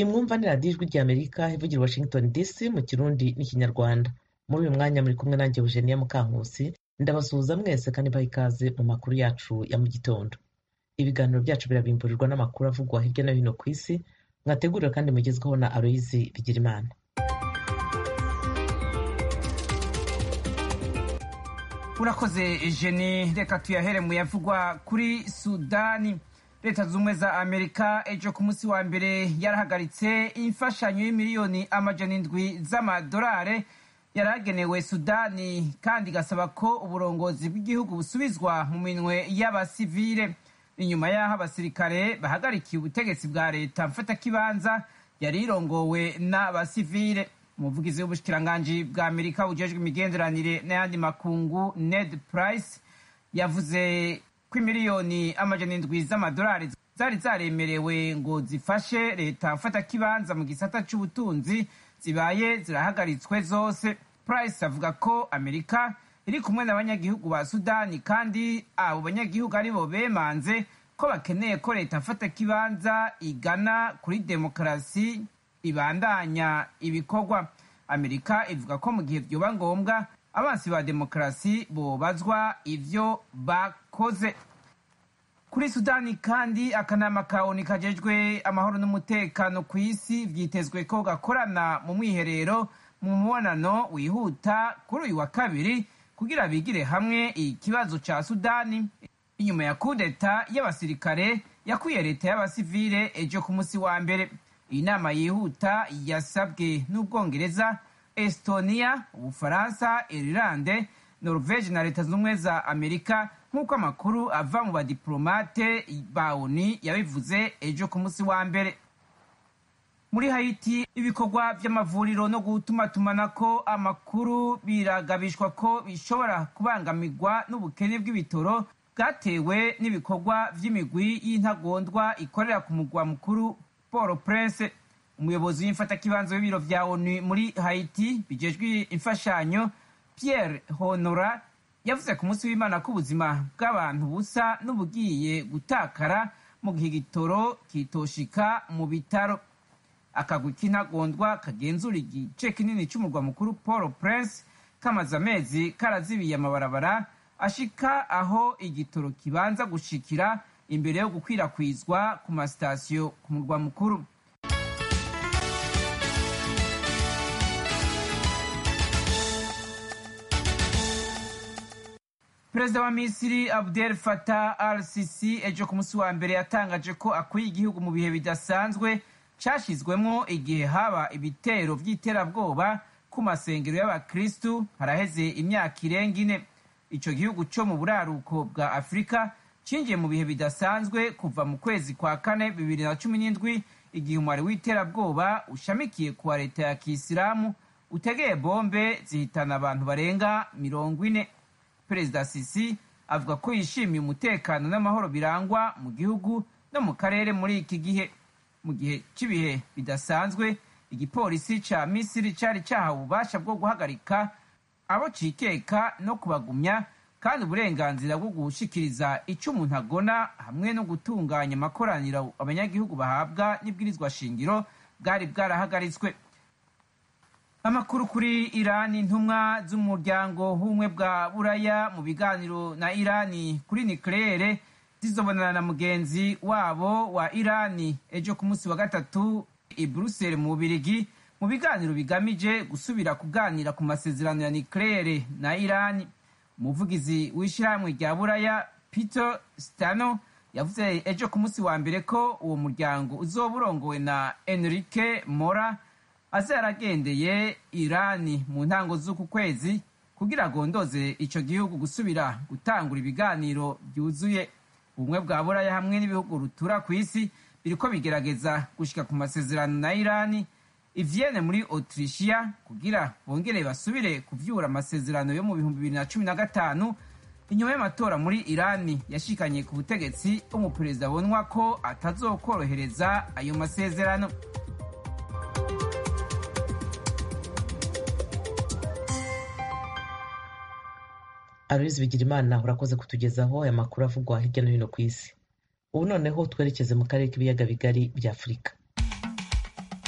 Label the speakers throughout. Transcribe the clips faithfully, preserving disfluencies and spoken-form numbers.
Speaker 1: iyi mwumva ni radiyo ijwi ry'Amerika ivugira i Washington D C mu kirundi n'ikinyarwanda. Muri uyu mwanya muri kumwe nanjye Eugenia Mukankusi, ndabasuhuza mwese kandi baha ikaze mu makuru yacu ya mu gitondo. Ibiganiro byacu birabimburirwa n'amakuru avugwa hirya no hino ku isi, mwateguriwe kandi mugezweho na Aloyizi Bigirimana.
Speaker 2: Urakoze Eugenie, reka tuyahere mu yavugwa kuri Sudani. Leta z'ubumwe za Amerika ejo ku munsi wa mbere yarahagaritse imfashanyo y'imiliyoni amajana indwi z'amadolari yaragenewe Sudani, kandi igasaba ko uburongozi bw'igihugu busubizwa mu minwe y'abasivile. Inyuma y'aho abasirikare bahagarikiye ubutegetsi bwa leta mfatakibanza yari irongowe n'abasivile. Umuvugizi w'ubushikiranganji bwa Amerika bujejwe imigenderanire n'ayandi makungu Ned Price yavuze ko imiliyoni amajana indwi z'amadolari zari zaremerewe ngo zifashe leta mfatakibanza mu gisata c'ubutunzi zibaye zirahagaritswe zose. Price avuga ko Amerika iri kumwe n'abanyagihugu ba Sudani, kandi abo banyagihugu aribo bemanze ko bakeneye ko leta mfatakibanza igana kuri demokarasi ibandanya ibikorwa. Amerika ivuga ko mu gihe vyoba ngombwa abansi ba demokarasi bobazwa ivyo bakoze. Kuri Sudani kandi, akanama ka ONU kajejwe amahoro n'umutekano ku isi vyitezwe ko gakorana mu mwiherero mu mubonano wihuta kuri uyu wa kabiri kugira bigire hamwe ikibazo ca Sudani inyuma ya kudeta y'abasirikare yakuye leta y'abasivile ejo ku munsi wa mbere. Iyi nama yihuta yasabwe n'Ubwongereza, Estonia, Ubufaransa, Irlande, Norvege na leta z'ubumwe za Amerika, nk'uko amakuru ava mu badiplomate ba ONU yabivuze ejo ku munsi wa mbere. Muri Haiti, ibikorwa vy'amavuriro no gutumatumanako amakuru biragabishwa ko bishobora kubangamirwa n'ubukene bw'ibitoro bwatewe n'ibikorwa vy'imigwi y'intagondwa ikorera ku mugwa mukuru Port-au-Prince. Umuyobozi w'imfatakibanza w'ibiro vya ONU muri Haiti bijejwe imfashanyo Pierre Honora yavuze ku munsi w'Imana ko ubuzima bw'abantu busa n'ubugiye gutakara mu gihe igitoro kitoshika mu bitaro. Akagwi k'intagondwa kagenzura igice kinini c'umurwa mukuru Port-au-Prince kamaze amezi karazibiye amabarabara ashika aho igitoro kibanza gushikira imbere yo gukwirakwizwa ku masitasiyo ku murwa mukuru. Perezida wa Misiri Abdel Fattah al-Sisi ejo ku munsi wa mbere yatangaje ko akuye igihugu mu bihe bidasanzwe cashizwemwo igihe haba ibitero vy'iterabwoba ku masengero y'abakristu haraheze imyaka irenga ine. Ico gihugu co mu buraruko bwa Afrika cinjiye mu bihe bidasanzwe kuva mu kwezi kwa kane bibiri na cumi n'indwi, igihe umwari w'iterabwoba ushamikiye kuwa leta ya Kisilamu utegeye bombe zihitana abantu barenga mirongo ine. Perezida Sisi avuga ko yishimiye umutekano n'amahoro birangwa mu gihugu no mu karere muri iki gihe. Mu gihe cy'ibihe bidasanzwe, igipolisi ca Misiri cari cahawe ububasha bwo guhagarika abo cikeka no kubagumya, kandi uburenganzira bwo gushikiriza ico umuntu agona hamwe no gutunganya amakoraniro abanyagihugu bahabwa n'ibwirizwa shingiro bwari bwarahagaritswe. Amakuru kuri Irani. Intumwa z'umuryango w'ubumwe bwa Buraya mu biganiro na Irani kuri nucleaire zizobonana na mugenzi wabo wa Irani ejo ku munsi wa gatatu i Brussels mu Bubiligi mu biganiro bigamije gusubira kuganira ku masezerano ya nucleaire na Irani. Umuvugizi w'ishirahamwe rya Buraya Peter Stano yavuze ejo ku munsi wa mbere ko uwo muryango uzoba urongowe na Enrique Mora aza yaragendeye Irani mu ntango z'uku kwezi kugira agondoze ico gihugu gusubira gutangura ibiganiro byuzuye. Ubumwe bwa Buraya hamwe n'ibihugu rutura ku isi biriko bigerageza gushika ku masezerano na Irani i Vienne muri Autrichia kugira bongere basubire kuvyura amasezerano yo mu bihumbi bibiri na cumi na gatanu inyuma y'amatora muri Irani yashikanye ku butegetsi umuperezida abonwa ko atazokorohereza ayo masezerano.
Speaker 1: Aloyizi Bigirimana, urakoze kutugezaho aya makuru avugwa hirya no hino ku isi. Ubu noneho twerekeze mu karere k'ibiyaga bigari bya Afurika.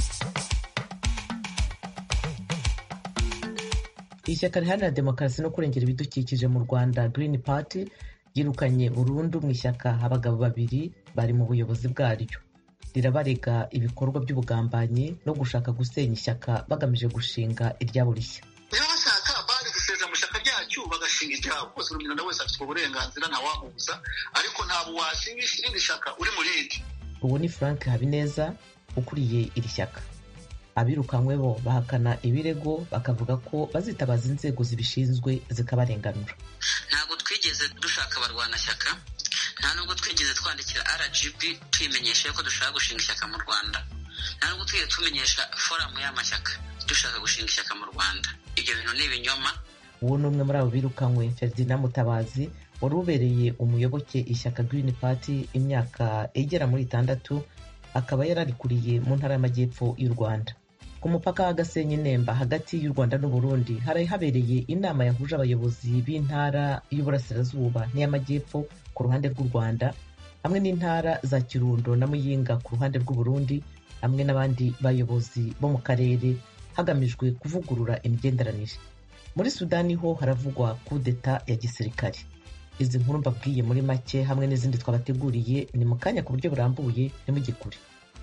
Speaker 1: ishyaka riharanira demokarasi no kurengera ibidukikije mu Rwanda Green Party ryirukanye burundu mu ishyaka abagabo babiri bari mu buyobozi bwaryo. Rirabarega ibikorwa by'ubugambanyi no gushaka gusenya ishyaka bagamije gushinga iryabo rishya.
Speaker 3: Niba bashaka bari guseza mu ishyaka ryacu bagashinga iryabo, rwose buri muntu wese afite uburenganzira ntawamubuza, ariko ntabwo washinga irindi shyaka uri mu rindi.
Speaker 1: Ubu ni Frank Habineza ukuriye iri shyaka. Abirukanywe bo bahakana ibirego bakavuga ko bazitabaza inzego zibishinzwe zikabarenganura.
Speaker 4: Ntabwo twigeze dushaka abarwanashyaka, nta nubwo twigeze twandikira R G B tuyimenyesha ko dushaka gushinga ishyaka mu Rwanda, nta nubwo twigeze tumenyesha foramu y'amashyaka dushaka gushinga ishyaka mu Rwanda. Ibyo bintu ni ibinyoma.
Speaker 1: Uwo ni umwe muri abo birukanywe, Ferdinand Mutabazi, wari ubereye umuyoboke ishyaka Green Party imyaka igera muri itandatu, akaba yararikuriye mu ntara y'amajyepfo y'u Rwanda. Ku mupaka wa Gasenyi Nemba hagati y'u Rwanda n'u Burundi hari habereye inama yahuje abayobozi b'intara y'Uburasirazuba n'iy'Amajyepfo ku ruhande rw'u Rwanda, hamwe n'intara za Kirundo na Muyinga ku ruhande rw'u Burundi, hamwe n'abandi bayobozi bo mu karere, hagamijwe kuvugurura imigenderanire. Muri Sudani ho haravugwa kudeta ya gisirikare. Izi nkuru mbabwiye muri make hamwe n'izindi twabateguriye ni mu kanya ku buryo burambuye, nimugikure.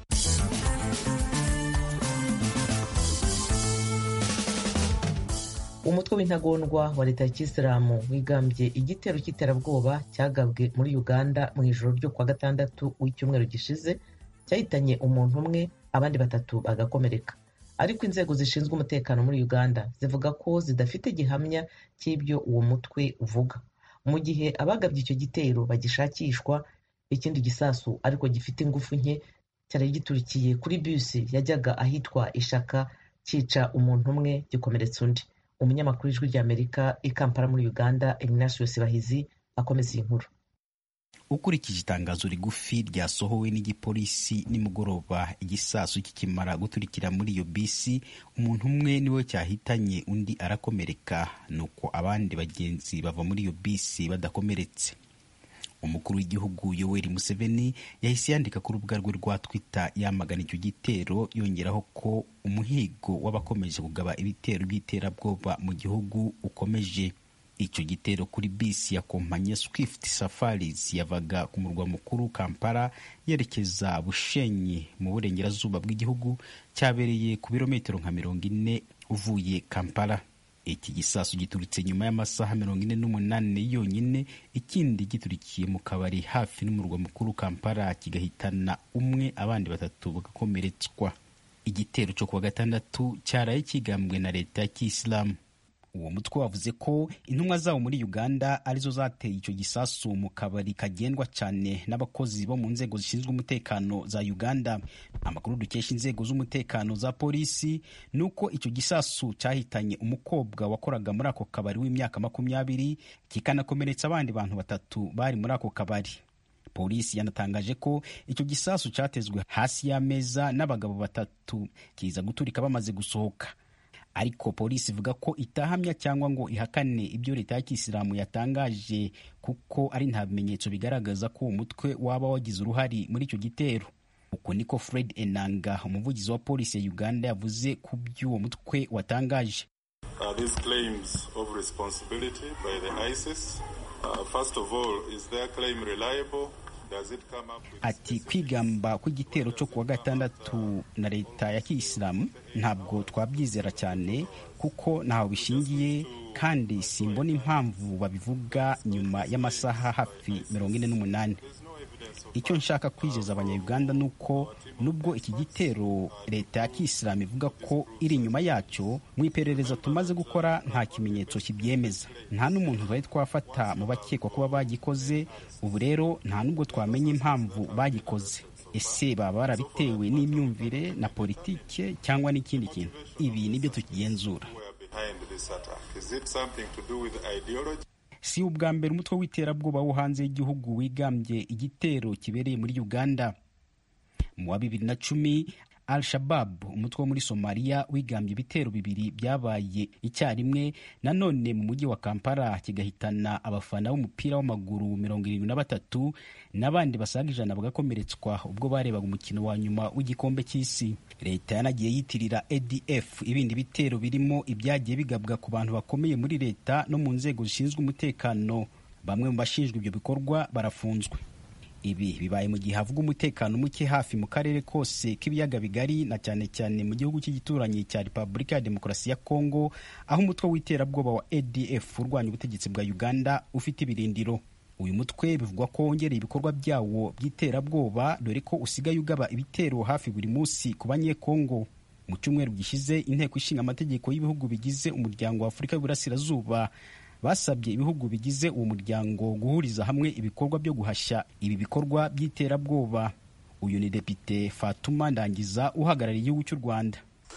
Speaker 1: Umutwe w'intagondwa wa leta ya Kisilamu wigambye igitero cy'iterabwoba cyagabwe muri Uganda mu ijoro ryo kwa gatandatu w'icyumweru gishize, cyahitanye umuntu umwe abandi batatu bagakomereka. Ariko inzego zishinzwe umutekano muri Uganda zivuga ko zidafite gihamya cy'ibyo uwo mutwe uvuga. Mu gihe abagabye icyo gitero bagishakishwa, ikindi gisasu ariko gifite ingufu nke cyari giturikiye kuri bisi yajyaga ahitwa Ishaka cyica umuntu umwe gikomeretsa undi. Umunyamakuru w'Ijwi ry'Amerika i Kampala muri Uganda, Ignatius Bahizi, akomeza iyi nkuru.
Speaker 5: Ukurikije itangazo rigufi ryasohowe n'igipolisi nimugoroba, igisasu kikimara guturikira muri iyo bisi, umuntu umwe niwe cyahitanye, undi arakomereka, nuko abandi bagenzi bava muri iyo bisi badakomeretse. Umukuru w'igihugu Yoweri Museveni yahise yandika ku rubuga rwe rwa Twitter yamagana icyo gitero, yongeraho ko umuhigo w'abakomeje kugaba ibitero by'iterabwoba mu gihugu ukomeje. Icyo gitero kuri bisi ya kompanyi Swift Safaris yavaga ku murwa mukuru Kampala yerekeza Bushenyi mu burengerazuba bw'igihugu cyabereye ku birometero nka mirongo ine uvuye Kampala. Iki gisasu giturutse nyuma y'amasaha mirongo ine n'umunani yonyine, ikindi giturikiye mu kabari hafi n'umurwa mukuru Kampala kigahitana umwe abandi batatu bagakomeretswa. Igitero cyo kuwa gatandatu cyaraye kigambwe na leta ya Kisilamu. Uwo mutwe wavuze ko intumwa zawo muri Uganda arizo zateye icyo gisasu mu kabari kagendwa cyane n'abakozi bo mu nzego zishinzwe umutekano za Uganda. Amakuru dukesha inzego z'umutekano za polisi nuko icyo gisasu cyahitanye umukobwa wakoraga muri ako kabari w'imyaka makumyabiri, kikanakomeretsa abandi bantu batatu bari muri ako kabari. Polisi yanatangaje ko icyo gisasu cyatezwe hasi y'ameza n'abagabo batatu, kiza guturika bamaze gusohoka. Ariko polisi ivuga ko itahamya cyangwa ngo ihakane ibyo leta ya Kisilamu yatangaje, kuko ari nta bimenyetso bigaragaza ko umutwe waba wagize uruhari muri icyo gitero. Uko niko Fred Enanga, umuvugizi wa polisi ya Uganda, yavuze ku by'uwo mutwe watangaje.
Speaker 6: Uh, these claims of responsibility by the ISIS, uh, first of all, is their claim reliable?
Speaker 5: Ati kwigamba kw'igitero cyo kuwa gatandatu na leta ya Kisilamu ntabwo twabyizera cyane, kuko ntaho bishingiye, kandi simbona impamvu babivuga nyuma y'amasaha hafi mirongo ine n'umunani. Icyo nshaka kwizeza abanyayuganda nuko nubwo iki gitero leta ya Kisilamu ivuga ko iri inyuma yacyo, mu iperereza tumaze gukora nta kimenyetso kibyemeza, nta n'umuntu bari twafata mu bakekwa kuba bagikoze. Ubu rero nta nubwo twamenya impamvu bagikoze. Ese baba barabitewe n'imyumvire na politike cyangwa n'ikindi kintu? Ibi nibyo tukigenzura. Si ubwa mbere umutwe w'iterabwoba wo hanze y'igihugu wigambye igitero kibereye muri Uganda. Mu wa bibiri na cumi Al-Shabab, umutwe wo muri Somalia wigambye ibitero bibiri byabaye icyarimwe nanone mu mujyi wa Kampala kigahitana abafana b'umupira w'amaguru mirongo irindwi na batatu n'abandi basaga ijana bagakomeretswa ubwo barebaga umukino wa nyuma w'igikombe cy'isi. Leta yanagiye yitirira A D F ibindi bitero birimo ibyagiye bigabwa ku bantu bakomeye muri leta no mu nzego zishinzwe umutekano. Bamwe mu bashinjwa ibyo bikorwa barafunzwe. Ibi bibaye mu gihe havuga umutekano muke hafi mu karere kose k'ibiyaga bigari na cyane cyane mu gihugu cy'igituranyi cya Repubulika ya Demokarasi ya Kongo, aho umutwe w'iterabwoba wa A D F urwanya ubutegetsi bwa Uganda ufite ibirindiro. Uyu mutwe bivugwa ko wongereye ibikorwa byawo by'iterabwoba dore ko usigaye ugaba ibitero hafi buri munsi ku banyekongo. Mu cyumweru gishize inteko ishinga amategeko y'ibihugu bigize umuryango wa Afurika y'Uburasirazuba basabye ibihugu bigize uwo muryango guhuriza hamwe ibikorwa byo guhashya ibi bikorwa by'iterabwoba. Uyu ni Depite Fatuma Ndangiza uhagarariye igihugu cy'u Rwanda.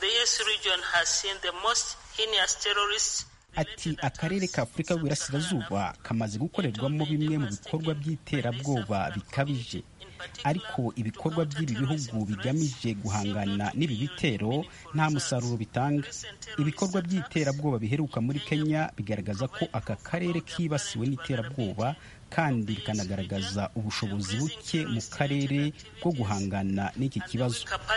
Speaker 5: Ati akarere ka Afurika y'Uburasirazuba kamaze gukorerwamo bimwe mu bikorwa by'iterabwoba bikabije, ariko ibikorwa by'ibi bihugu bigamije guhangana n'ibi bitero nta musaruro bitanga. Ibikorwa by'iterabwoba biheruka muri Kenya bigaragaza ko aka karere kibasiwe n'iterabwoba kandi bikanagaragaza ubushobozi buke mu karere bwo guhangana n'iki kibazo.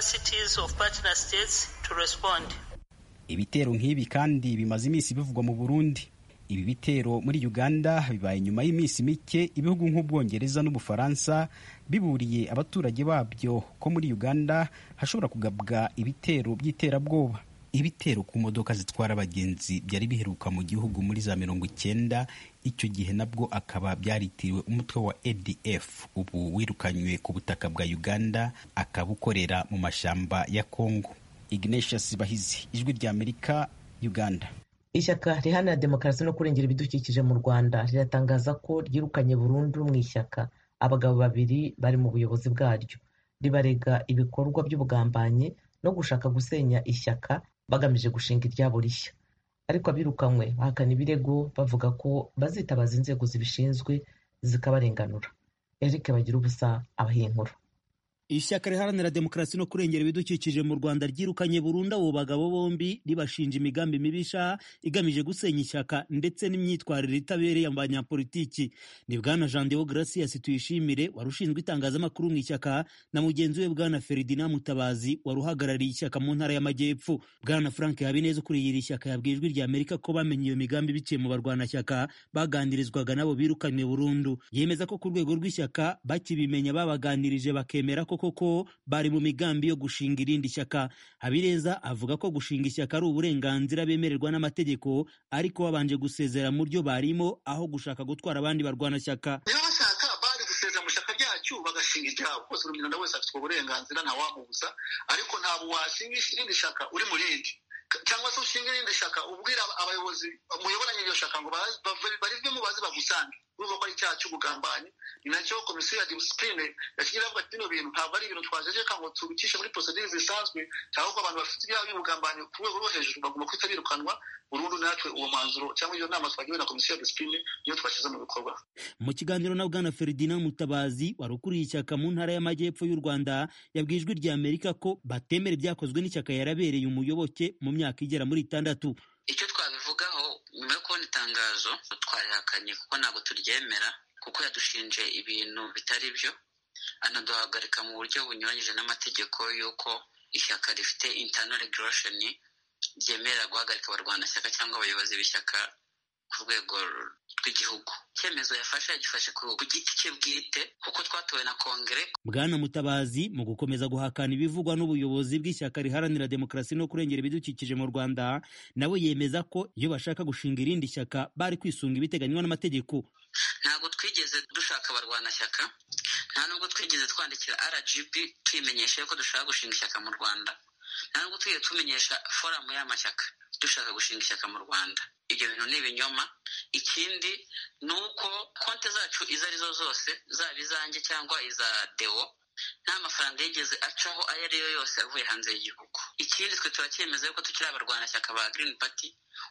Speaker 5: Ibitero nk'ibi kandi bimaze iminsi bivugwa mu Burundi. Ibi bitero muri Uganda bibaye nyuma y'iminsi mike ibihugu nk'Ubwongereza n'Ubufaransa biburiye abaturage babyo ko muri Uganda hashobora kugabwa ibitero by'iterabwoba. Ibitero ku modoka zitwara abagenzi byari biheruka mu gihugu muri za mirongo icyenda, icyo gihe nabwo akaba byaritiriwe umutwe wa A D F ubu wirukanywe ku butaka bwa Uganda akabukorera mu mashamba ya Kongo. Ignatius Bahizi, Ijwi rya Amerika, Uganda.
Speaker 1: Ishyaka riharanira demokarasi no kurengera ibidukikije mu Rwanda riratangaza ko ryirukanye burundu mu ishyaka abagabo babiri bari mu buyobozi bwaryo. Ribarega ibikorwa by'ubugambanyi no gushaka gusenya ishyaka bagamije gushinga iryabo rishya. Ariko abirukanywe bahakana ibirego bavuga ko bazitabaza inzego zibishinzwe zikabarenganura. Eric Bagirubusa abahiye inkuru.
Speaker 7: Ishyaka riharanira demokarasi no kurengera ibidukikije mu Rwanda ryirukanye burundu abo bagabo bombi ribashinja imigambi mibisha igamije gusenya ishyaka ndetse n'imyitwarire itabereye abanyapolitiki. Ni bwana Jean Deo Gracias Tuyishimire warushinzwe itangazamakuru mu ishyaka na mugenzi we bwana Ferdinand Mutabazi waruhagarariye ishyaka mu ntara y'Amajyepfo. Bwana Frank Habineza ukuriye iri shyaka yabwiye Ijwi rya Amerika ko bamenye iyo migambi biciye mu barwanashyaka baganirizwaga nabo birukanywe burundu. Yemeza ko ku rwego rw'ishyaka bakibimenya babaganirije bakemera ko koko bari mu migambi yo gushinga irindi shyaka. Habineza avuga ko gushinga ishyaka ari uburenganzira bemererwa n'amategeko, ariko babanje gusezera mu ryo barimo aho gushaka gutwara abandi barwanashyaka.
Speaker 3: Niba bashaka bari gusezera mu shyaka ryacu bagashinga iryabo, rwose buri muntu wese afite uburenganzira ntawamubuza, ariko ntabwo washinga irindi shyaka uri mu rindi cyangwa se ushinga irindi shyaka ubwira abayobozi muyoboranye iryo shyaka ngo barivemo baze bagusange. Urumva ko ari icyaha cy'ubugambanyi. Ni nacyo komisiyo ya disipurine yashyize avuga ati bino bintu ntabwo ari ibintu twajejeka ngo tubikishe muri procedure zisanzwe, cyangwa ko abantu bafite ibyaha by'ubugambanyi ku rwego rwo hejuru bagomba kwita birukanwa burundu. Natwe uwo mwanzuro cyangwa iyo nama twagiwe na komisiyo ya disipurine niyo twashyize mu bikorwa.
Speaker 7: Mu kiganiro na bwana Ferdinand Mutabazi wari ukuriye ishyaka mu ntara y'Amajyepfo y'u Rwanda yabwiye Ijwi rya Amerika ko batemera ibyakozwe n'ishyaka yarabereye umuyoboke mu myaka igera muri itandatu.
Speaker 4: Icyo twabivugaho nyuma yo kubona itangazo twarihakanye kuko ntabwo turyemera, kuko yadushinje ibintu bitari byo, anaduhagarika mu buryo bunyuranyije n'amategeko y'uko ishyaka rifite internal regulation ryemerera guhagarika abarwanashyaka cyangwa abayobozi b'ishyaka ku rwego rw'igihugu. Icyemezo yafashe yagifashe ku giti cye bwite kuko twatowe na kongere.
Speaker 7: Bwana Mutabazi mu gukomeza guhakana ibivugwa n'ubuyobozi bw'ishyaka riharanira demokarasi no kurengera ibidukikije mu Rwanda, nawe yemeza ko iyo bashaka gushinga irindi shyaka bari kwisunga ibiteganywa n'amategeko.
Speaker 4: Ntabwo twigeze dushaka abarwanashyaka, nta nubwo twigeze twandikira R G B tuyimenyesha ko dushaka gushinga ishyaka mu Rwanda, nta nubwo twigeze tumenyesha foramu y'amashyaka dushaka gushinga ishyaka mu Rwanda. Ibyo bintu ni ibinyoma. Ikindi ni uko konti zacu izo arizo zose, zaba izanjye cyangwa iza Deo, nta mafaranga yigeze acaho ayo ariyo yose avuye hanze y'igihugu. Ikindi twe turacyemeza yuko tukiri abarwanashyaka ba Green Party,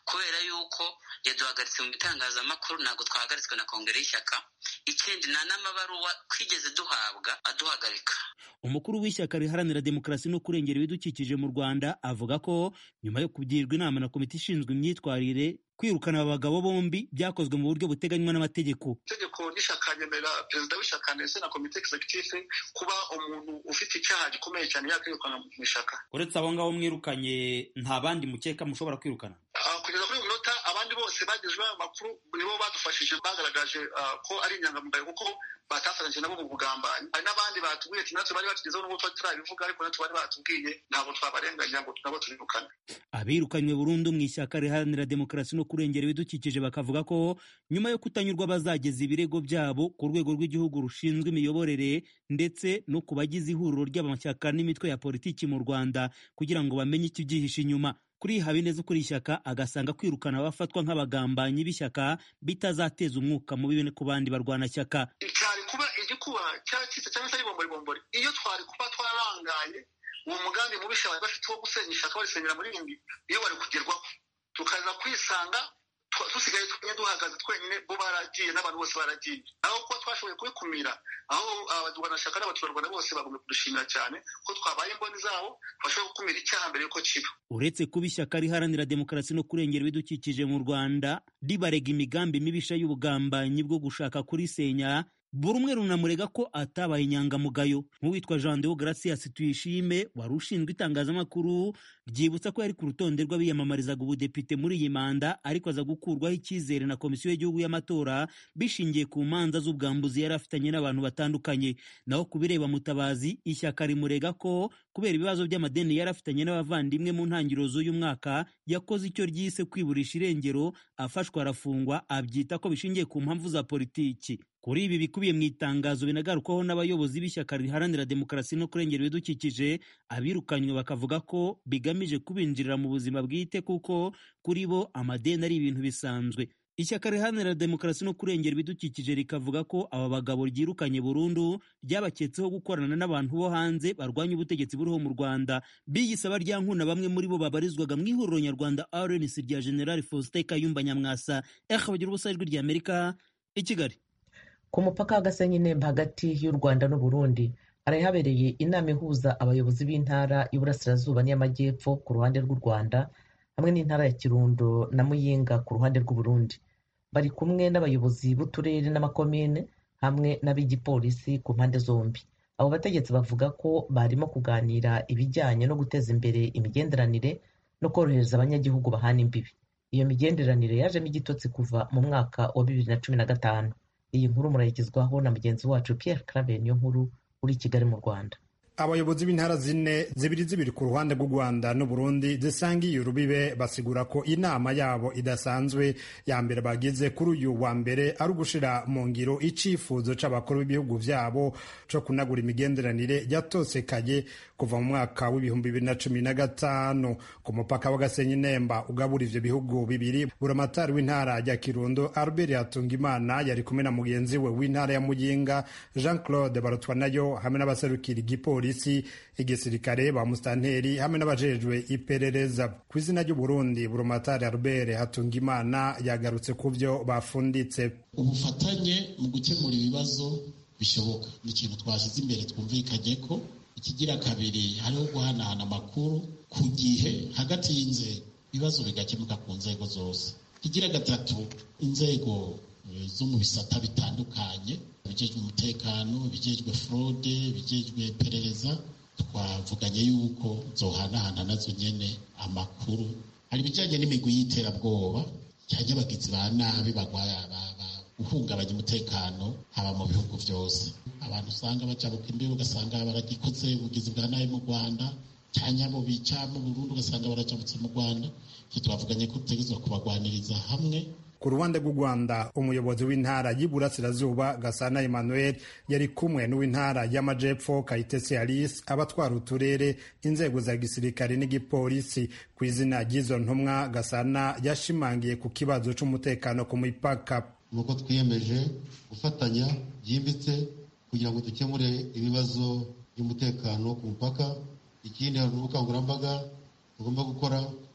Speaker 4: kubera yuko yaduhagaritse mu bitangazamakuru, ntabwo twahagaritswe na kongere y'ishyaka. Ikindi nta n'amabaruwa twigeze duhabwa aduhagarika.
Speaker 7: Umukuru w'ishyaka riharanira demokarasi no kurengera ibidukikije mu Rwanda avuga ko nyuma yo kugirwa inama na komite ishinzwe imyitwarire, kwirukana aba bagabo bombi byakozwe mu buryo buteganywa n'amategeko.
Speaker 3: Itegeko n'ishyaka ryemerera perezida w'ishyaka ndetse na komite executive kuba umuntu ufite icyaha gikomeye cyane yakwirukana mu ishyaka.
Speaker 7: Uretse abo ngabo mwirukanye, nta bandi mukeka mushobora kwirukana?
Speaker 3: Kugeza kuri uyu munota abandi bose bagejejweho amakuru nibo badufashije, bagaragaje ko ari inyangamugayo kuko batafatanyije nabo mu bugambanyi. Hari n'abandi batubwiye ati natwe bari batugezeho n'ubwo twari turabivuga, ariko natwe bari batubwiye ntabwo twabarenganya ngo nabo tubirukane.
Speaker 7: Abirukanywe burundu mu ishyaka riharanira demokarasi no kurengera ibidukikije bakavuga ko nyuma yo kutanyurwa bazageza ibirego byabo ku rwego rw'igihugu rushinzwe imiyoborere ndetse no ku bagize ihuriro ry'amashyaka n'imitwe ya politiki mu Rwanda kugira ngo bamenye ikibyihishe inyuma. Kuri Habineza ukuri ishyaka agasanga kwirukana abafatwa nk'abagambanyi b'ishyaka bitazateza umwuka mubi ku bandi barwanashyaka.
Speaker 3: Cyari kuba igikuba cyacitse cyangwa se ari bombori iyo twari kuba twarangaye uwo mugambi mubisha bari bafite wo gusenya ishyaka barisenyera muri rimbi, iyo bari kugerwaho tukaza kwisanga tusigaye twenya duhagaze twenyine, bo baragiye n'abantu bose baragiye. Aho kuba twashoboye kubikumira, aho abarwanashyaka n'abaturarwanda bose bagomba kudushimira cyane ko twabaye imboni zabo, bashoboye gukumira icyaha mbere yuko kiba.
Speaker 7: Uretse kuba ishyaka riharanira demokarasi no kurengera ibidukikije mu Rwanda ribarega imigambi mibisha y'ubugambanyi bwo gushaka kurisenya, buri umwe runamurega ko atabaye inyangamugayo. Nk'uwitwa Jean Deo Gracias Tuyishime wari ushinzwe itangazamakuru, ryibutsa ko yari ku rutonde rw'abiyamamarizaga ubudepite muri iyi manda, ariko aza gukurwaho icyizere na komisiyo y'igihugu y'amatora bishingiye ku manza z'ubwambuzi yari afitanye n'abantu batandukanye. Naho ku bireba Mutabazi, ishyaka rimurega ko kubera ibibazo by'amadeni yari afitanye n'abavandimwe mu ntangiriro z'uyu mwaka yakoze icyo ryise kwiburisha irengero, afashwa arafungwa, abyita ko bishingiye ku mpamvu za politiki. Kuri ibi bikubiye mu itangazo binagarukwaho n'abayobozi b'ishyaka riharanira demokarasi no kurengera ibidukikije, abirukanywe bakavuga ko bigamije kubinjirira mu buzima bwite kuko kuri bo amadeni ari ibintu bisanzwe. Ishyaka riharanira demokarasi no kurengera ibidukikije rikavuga ko aba bagabo ryirukanye burundu ryabaketseho gukorana n'abantu bo hanze barwanya ubutegetsi buriho mu Rwanda, biyisaba ryankuna bamwe muri bo babarizwaga mu ihuriro nyarwanda R N C rya General Faustin Kayumba Nyamwasa. Eka bagira ubusa ijwi rya Amerika i Kigali.
Speaker 1: Ku mupaka wa Gasenyi Nemba hagati y'u Rwanda n'u Burundi hari habereye inama ihuza abayobozi b'intara y'Uburasirazuba n'Amajyepfo ku ruhande rw'u Rwanda hamwe n'intara ya Kirundo na Muyinga ku ruhande rw'u Burundi. Bari kumwe n'abayobozi b'uturere n'amakomine hamwe n'ab'igipolisi ku mpande zombi. Abo bategetsi bavuga ko barimo kuganira ibijyanye no guteza imbere imigenderanire no korohereza abanyagihugu bahana imbibi. Iyo migenderanire yajemo igitotsi kuva mu mwaka wa bibiri na cumi na gatanu. Iyi nkuru murayigezwaho na mugenzi wacu Pierre Claver niyo nkuru uri Kigali mu Rwanda.
Speaker 8: Abayobozi b'intara zine zibiri zibiri ku ruhande rw'u Rwanda n'u Burundi zisangiye urubibe basigura ko inama yabo idasanzwe ya mbere bagize kuri uyu wa mbere ari ugushira mu ngiro icifuzo c'abakuru b'ibihugu vyabo co kunagura imigenderanire yatosekaye kuva mu mwaka w'ibihumbi bibiri na cumi na gatanu ku mupaka wa Gasenyi Nemba ugabura ivyo bihugu bibiri. Buramatari w'intara ya Kirundo Albert Hatungimana yari kumwe na mugenzi we w'intara ya Muyinga Jean Claude Barutwanayo hamwe n'abaserukira igipolisi isi igisirikare ba mustanteri hamwe n'abajejwe iperereza. Ku izina ry'u Burundi, Buramatari Albert Hatungimana yagarutse ku byo bafunditse.
Speaker 9: Ubufatanye mu gukemura ibibazo bishoboka ni ikintu twashize imbere, twumvikanye ko ikigira kabiri hariho guhanahana amakuru ku gihe hagati y'inzego, ibibazo bigakemuka ku nzego zose. Ikigira gatatu, inzego zo mu bisata bitandukanye, bijejwe umutekano, bijejwe fraude, bijejwe iperereza, twavuganye yuko zohanahana nazo nyene amakuru. Hari bijanye n'imigwi y'iterabwoba cyane abagizi ba nabi bagwaya guhungabanya umutekano haba mu bihugu byose. Abantu usanga bacabuka imbere ugasanga baragikoze ubugizi bwa nabi mu Rwanda, cyane abo bica mu Burundi ugasanga baracabutse mu Rwanda. Cyo twavuganye ko tutegezwa kubagwaniriza hamwe.
Speaker 8: Ku ruhande rw'u Rwanda, umuyobozi w'intara y'Iburasirazuba Gasana Emmanuel yari kumwe n'uw'intara y'Amajepfo Kayitesi Alice, abatwara uturere, inzego za gisirikare n'igipolisi. Ku izina ry'izo ntumwa, Gasana yashimangiye ku kibazo c'umutekano ku mipaka.
Speaker 10: Nuko twiyemeje gufatanya byimbitse kugira ngo dukemure ibibazo by'umutekano ku mupaka. Ikindi hari ubukangurambaga tugomba gukora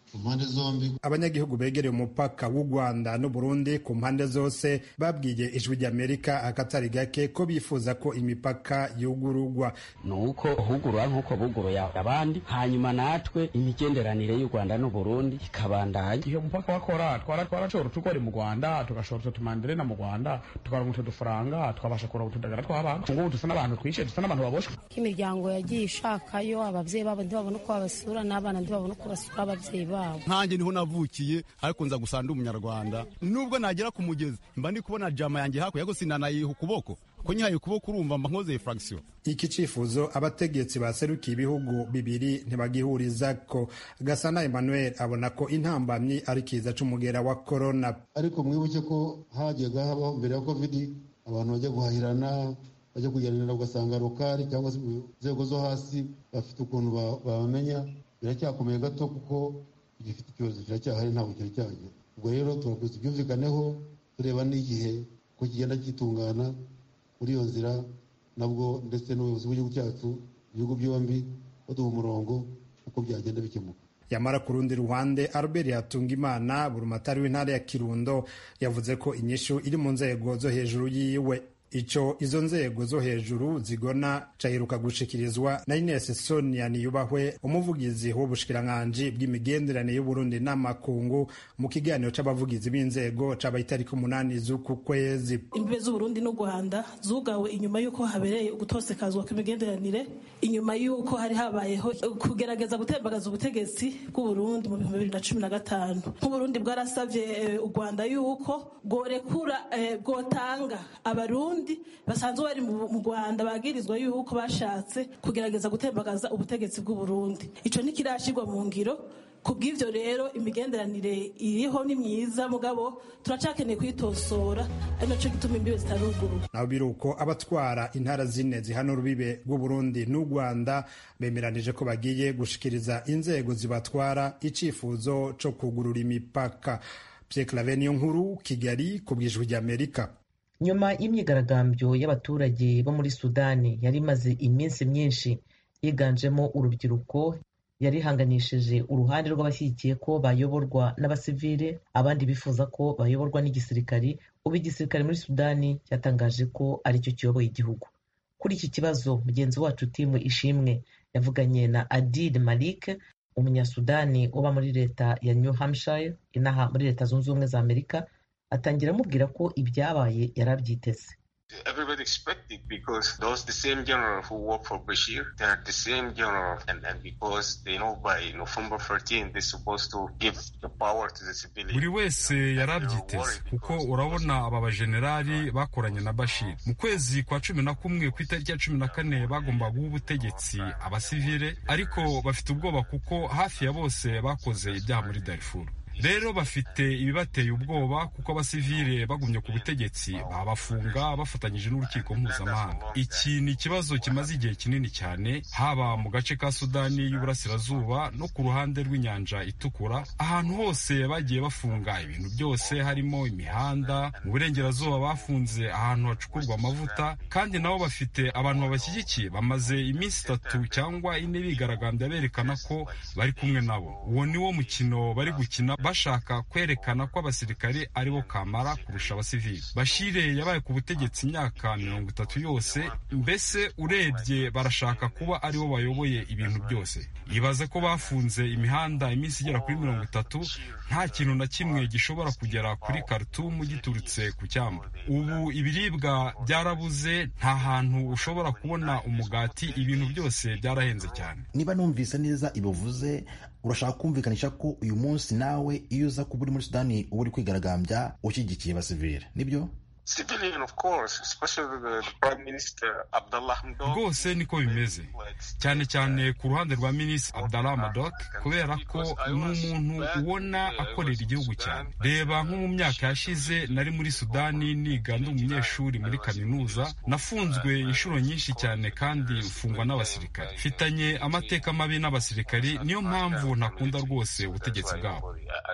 Speaker 10: mpande zombi.
Speaker 8: Abanyagihugu begereye umupaka w'u Rwanda n'u Burundi ku mpande zose babwiye ijwi ry'Amerika akatari gake ko bifuza ko imipaka yugururwa.
Speaker 11: Nuko hugurwa nkuko buguruye abandi, hanyuma natwe imigenderanire y'u Rwanda n'u Burundi ikabandanya.
Speaker 12: Iyo mupaka wakora twara twara cyo tukore mu Rwanda tugashora tumandire na mu Rwanda tukaronka udufaranga twabasha kora utudagara tw'abantu. Ngo dusa n'abantu twishe dusa n'abantu baboshwe.
Speaker 13: Imiryango yagiye ishakayo abavyeyi babo ndibabona ko babasura n'abana ndibabona ko basura abavyeyi babo.
Speaker 14: Nkanjye niho navukiye ariko nza gusanda umunyarwanda. Nubwo nagera ku mugezi mba ndi kubona jama yanjye hako yago sinanayiha ukuboko. Ko nyihaye ukuboko urumva mba nkoze fraction.
Speaker 8: Iki cifuzo abategetsi baserukiye ibihugu bibiri ntibagihuriza ko. Gasana Emmanuel abona ko intambamyi ari kiza c'umugera wa corona.
Speaker 10: Ariko mwibuke ko hajyaga habaho mbere ya covid abantu bajya guhahirana bajya kuganira ugasanga lokali cyangwa se inzego zo hasi bafite ukuntu babamenya. Biracyakomeye gato kuko igifite ikibazo kiracyahari ntabwo kiri cyagiye. Ubwo rero turakuze byumvikaneho tureba n'igihe ko kigenda gitungana muri iyo nzira nabwo ndetse n'ubuyobozi bw'igihugu cyacu ibihugu byombi baduha umurongo uko byagenda bikemuka.
Speaker 8: Yamara ku rundi ruhande Albert Hatungimana burumatari w'intara ya Kirundo yavuze ko inyishu iri mu nzego zo hejuru yiwe. Ico izo nzego zo hejuru zigona caheruka gushikirizwa na Ines Sonia Niyubahwe umuvugizi w'ubushikiranganji bw'imigenderanire y'u Burundi n'amakungu mu kiganiro c'abavugizi b'inzego c'abaye itariki umunani z'uku kwezi.
Speaker 15: Imbibe z'u Burundi n'u Rwanda zugawe inyuma y'uko habereye ugutosekazwa kw'imigenderanire, inyuma y'uko hari habayeho kugerageza gutembagaza ubutegetsi bw'u Burundi mu bihumbi bibiri na cumi na gatanu. Nk'u Burundi bwarasavye u Rwanda y'uko bworekura bwotanga abarundi basanzwe bari mu Rwanda bagirizwa yuko bashatse kugerageza gutembagaza ubutegetsi bw'u Burundi. Ico ntikirashirwa mu ngiro. Kubw'ivyo rero imigenderanire iriho ni myiza mugabo turacakeneye kwitosora ari naco gituma imbibe zitaruguru.
Speaker 8: Naho biruko abatwara intara zine zihana urubibe rw'u Burundi n'u Rwanda bemeranije ko bagiye gushikiriza inzego zibatwara icifuzo co kugurura imipaka. Pierre Claver Niyonkuru, Kigali, ku bw'ijwi ry'Amerika.
Speaker 1: Nyuma y'imyigaragambyo y'abaturage bo muri Sudani yari imaze iminsi myinshi yiganjemo urubyiruko yarihanganishije uruhande rw'abashyigikiye ko bayoborwa n'abasivile, abandi bifuza ko bayoborwa n'igisirikari. Ubu igisirikare muri Sudani cyatangaje ko aricyo kiyoboye igihugu. Kuri iki kibazo mugenzi wacu Timu Ishimwe yavuganye na Adil Malik, umunyasudani uba muri leta ya New Hampshire inaha muri Leta Zunze Ubumwe za Amerika, atangira amubwira ko ibyabaye yarabyiteze.
Speaker 16: Everybody expected because those the same general who work for Bashir, they are the same general, and, and because they know by November thirteenth they're supposed to give the power to the civilians.
Speaker 17: Buri wese yarabyiteze kuko urabona aba bajenerali bakoranye na Bashir mu kwezi kwa cumi na kumwe ku itariki ya cumi na kane bagomba guha ubutegetsi abasivile, ariko bafite ubwoba kuko hafi ya bose bakoze ibyaha muri Darfur. Rero bafite ibibateye ubwoba kuko abasivile bagumye ku butegetsi babafunga bafatanyije n'urukiko mpuzamahanga. Iki ni ikibazo kimaze igihe kinini cyane haba mu gace ka Sudani y'Uburasirazuba no ku ruhande rw'inyanja itukura. Ahantu hose bagiye bafunga ibintu byose, harimo imihanda. Mu burengerazuba bafunze ahantu hacukurwa amavuta, kandi nabo bafite abantu babashyigikiye bamaze iminsi itatu cyangwa ine bigaragambya berekana ko bari kumwe nabo. Uwo ni wo mukino bari gukina bashaka kwerekana ko abasirikare aribo kamara kurusha abasivili. Bashire yabaye ku butegetsi imyaka mirongo itatu yose, mbese urebye barashaka kuba aribo bayoboye ibintu byose. Ibaze ko bafunze imihanda iminsi igera kuri mirongo itatu, nta kintu na kimwe gishobora kugera kuri Khartoum giturutse ku cyambu. Ubu ibiribwa byarabuze, nta hantu ushobora kubona umugati, ibintu byose byarahenze cyane.
Speaker 18: Niba numvise neza ibuvuze, urashaka kumvikanisha ko uyu munsi nawe iyo uza kuba uri muri Sudani uba uri kwigaragambya ushyigikiye abasivile, nibyo?
Speaker 16: Civilian, of course, especially the Prime Minister Abdallah Hamdok.
Speaker 17: Rwose niko bimeze, cyane cyane ku ruhande rwa Minisitiri Abdallah Hamdok, kubera ko ni umuntu ubona akorera igihugu cyane. Reba nko mu myaka yashize nari muri Sudani niga ndi umunyeshuri muri kaminuza, nafunzwe inshuro nyinshi cyane kandi ufungwa n'abasirikari. Mfitanye amateka mabi n'abasirikari, niyo mpamvu ntakunda rwose ubutegetsi bwabo.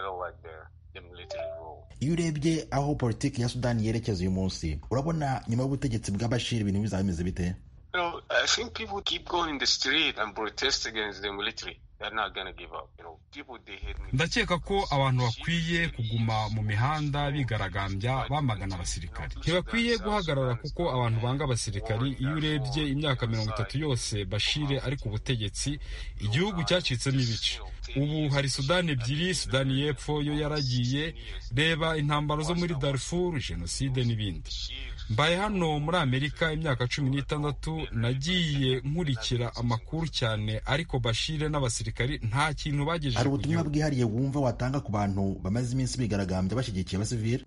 Speaker 18: Iyo urebye aho politiki ya Sudani yerekeza uyu munsi, urabona nyuma y'ubutegetsi bwa Bashir ibintu bizaba bimeze bite?
Speaker 16: You know, I think people keep going in the street and protest against the military.
Speaker 17: ndakeka ko abantu bakwiye kuguma mu mihanda bigaragambya bamagana abasirikari. Ntibakwiye guhagarara kuko abantu banga abasirikari. Iyo urebye imyaka mirongo itatu yose Bashir ari ku butegetsi, igihugu cyacitsemo ibice. Ubu hari Sudani ebyiri, Sudani y'Epfo yo yaragiye, reba intambaro zo muri Darfur, jenoside n'ibindi. Mbaye hano muri Amerika imyaka cumi n'itandatu, nagiye nkurikira amakuru cyane, ariko Bashir n'abasirikari nta kintu bagejeje.
Speaker 18: Hari ubutumwa bwihariye wumva watanga ku bantu bamaze iminsi bigaragambya bashyigikiye abasivili?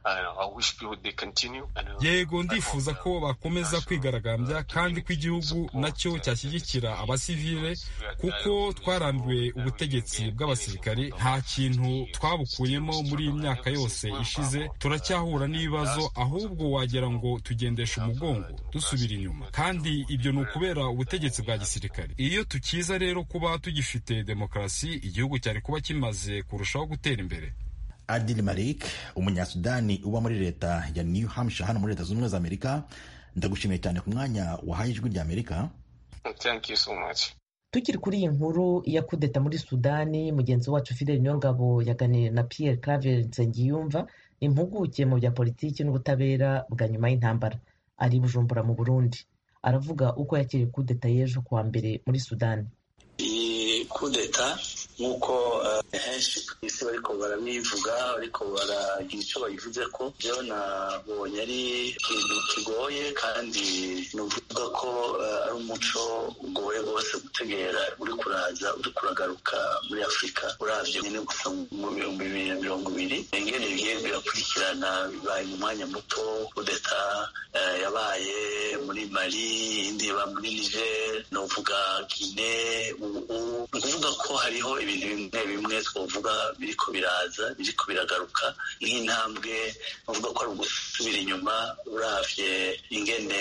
Speaker 17: Yego, ndifuza ko bakomeza kwigaragambya kandi ko igihugu nacyo cyashyigikira abasivile, kuko twarambiwe ubutegetsi bw'abasirikari. Nta kintu twabukuyemo muri iyi myaka yose ishize, turacyahura n'ibibazo, ahubwo wagera ngo tugendesha umugongo dusubira inyuma, kandi ibyo ni ukubera ubutegetsi bwa gisirikare. Iyo tukiza rero kuba tugifite demokarasi, igihugu cyari kuba kimaze kurushaho gutera imbere.
Speaker 18: Adil Malik, umunyasudani uba muri leta ya New Hampshire hano muri Leta Zunze Ubumwe za Amerika, ndagushimiye cyane ku mwanya wahaye ijwi rya Amerika.
Speaker 16: Thank you so much.
Speaker 1: Tukiri kuri iyi nkuru ya kudeta muri Sudani, mugenzi wacu Fidel Nyongabo yaganiriye na Pierre Claver Nsengiyumva, impuguke mu bya politiki n'ubutabera bwa nyuma y'intambara, ari Bujumbura mu Burundi. Aravuga uko yakiriye kudeta y'ejo kuwa mbere muri Sudani.
Speaker 19: Iyi kudeta nk'uko henshi ku isi bariko barabivuga, bariko baragira icyo bayivuze ko, byo nabonye ari ikintu kigoye, kandi nuvuga ko ari umuco ugoye rwose gutegera uri kuraza uri kuragaruka muri Afurika. Uravye nyine gusa mu bihumbi bibiri na mirongo ibiri ingene bigiye birakurikirana, bibaye mu mwanya muto. Kudeta yabaye muri Mali, indi yaba muri Niger, novuga Guinée. Ni ukuvuga ko hariho ibintu bimwe bimwe twavuga biriko biraza, biriko biragaruka nk'intambwe. Novuga ko ari ugusubira inyuma uravye ingene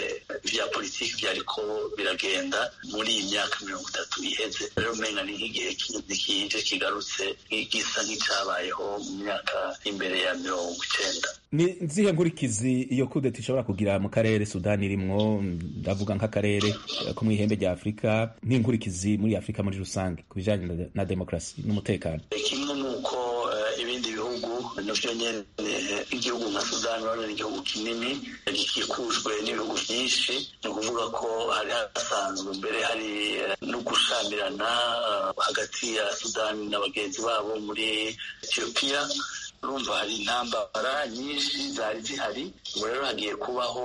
Speaker 19: vya politiki vyariko biragenda muri iyi myaka mirongo itatu iheze. Rero umenga ni nk'igihe kindi kije kigarutse, gisa nk'icabayeho mu myaka imbere ya mirongo icenda.
Speaker 20: Ni nzihe nkurikizi iyo kudeta ishobora kugira mu karere Sudani irimwo, ndavuga nk'akarere ko mw'ihembe rya Afurika, nk'inkurikizi muri Afurika muri rusange ku bijanye na demokarasi n'umutekano?
Speaker 19: Kimwe nuko ibindi bihugu navyo nyene, igihugu nka Sudani urabona ni igihugu kinini gikikujwe n'ibihugu vyinshi. Ni ukuvuga ko hari hasanzwe mbere hari no gushamirana hagati ya Sudani na bagenzi babo muri Ethiopia. Urumva hari intambara nyinshi zari zihari. Ubu rero hagiye kubaho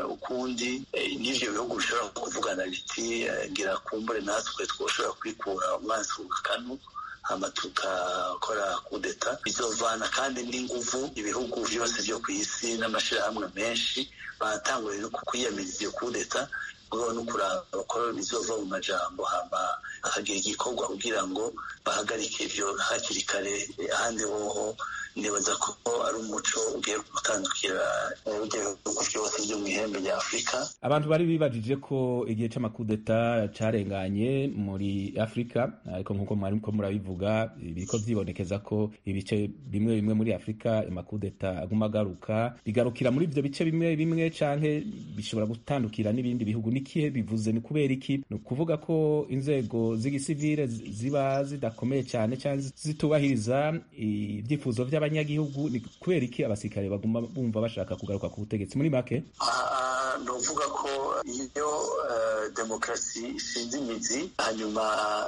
Speaker 19: ukundi n'ivyo bihugu bishobora kuvugana biti ngira kumbure natwe twoshobora kwikura umwansi w'akanu hama tukakora kudeta. Bizovana kandi n'inguvu ibihugu vyose vyo kw'isi n'amashirahamwe menshi batanguye no kwiyamiriza iyo kudeta, kubaho no kuraba ko bizova mu majambo hama hakagira igikorwa kugira ngo bahagarike ivyo hakiri kare. Ahandi hoho nibaza ko ari umuco ugiye gutandukira ibihugu vyose vyo mw'ihembe rya Afurika.
Speaker 20: Abantu bari bibajije ko igihe c'amakudeta carenganye muri Afurika, ariko nk'uko mwariko murabivuga biriko vyibonekeza ko ibice bimwe bimwe muri Afurika amakudeta aguma agaruka, bigarukira muri ivyo bice bimwe bimwe canke bishobora gutandukira n'ibindi bihugu. Nikihe bivuze? Ni kubera iki? Ni ukuvuga ko inzego z'igisivile ziba zidakomeye cyane cyane zitubahiriza ibyifuzo by'abanyagihugu? Ni kubera iki abasirikare baguma bumva bashaka kugaruka ku butegetsi? Muri make
Speaker 19: novuga ko iyo demokarasi ishinze imizi, hanyuma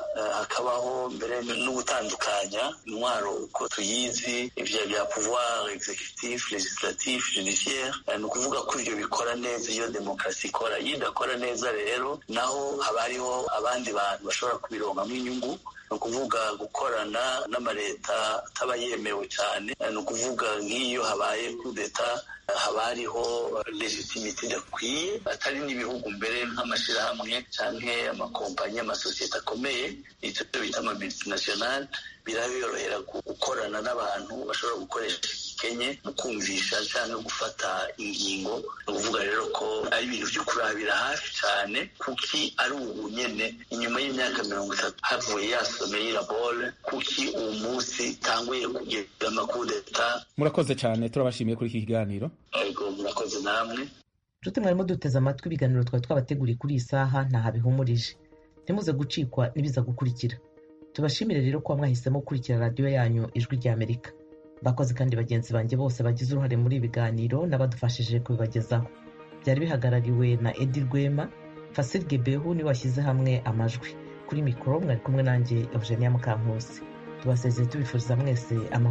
Speaker 19: hakabaho mbere n'ugutandukanya intwaro uko tuyizi, ivyo bya pouvoir executif, legislatif, judiciaire. Ni ukuvuga ko ivyo bikora neza iyo demokarasi ikora. Iyo idakora neza rero naho haba hariho abandi bantu bashobora kubironkamwo inyungu. Ni ukuvuga gukorana n'amaleta ataba yemewe cyane. Ni ukuvuga nk'iyo habaye kudeta haba hariho legitimite idakwiye, atari n'ibihugu mbere nk'amashirahamwe canke amakompanyi amasosiyete akomeye, icyo bita ama multinational, birabiyorohera gukorana n'abantu bashobora gukoresha igikenye mu kumvisha cyangwa gufata ingingo. Ni ukuvuga rero ko ari ibintu vyo kurabira hafi cyane, kuki ari ubu nyene inyuma y'imyaka mirongo itatu havuye yasomeye irabole, kuki uwo munsi tanguye kugira amakudeta.
Speaker 20: Murakoze cyane, turabashimiye kuri iki kiganiro.
Speaker 19: Ego, murakoze namwe.
Speaker 1: Nshuti mwarimo duteze amatwi ibiganiro twari twabateguriye kuri iyi saha ntahabihumurije. Ntimuze gucikwa n'ibiza gukurikira. tubashimire rero ko mwahisemo gukurikira radiyo yanyu ijwi ry'Amerika. Bakoze kandi bagenzi banjye bose bagize uruhare muri ibi biganiro n'abadufashije kubibagezaho. Byari bihagarariwe na Edi Rwema, Fasil Gebehu ni washyize hamwe amajwi. Kuri mikoro mwari kumwe nanjye Eugenia Mukankusi. Tubasezeye tubifuriza mwese amahoro.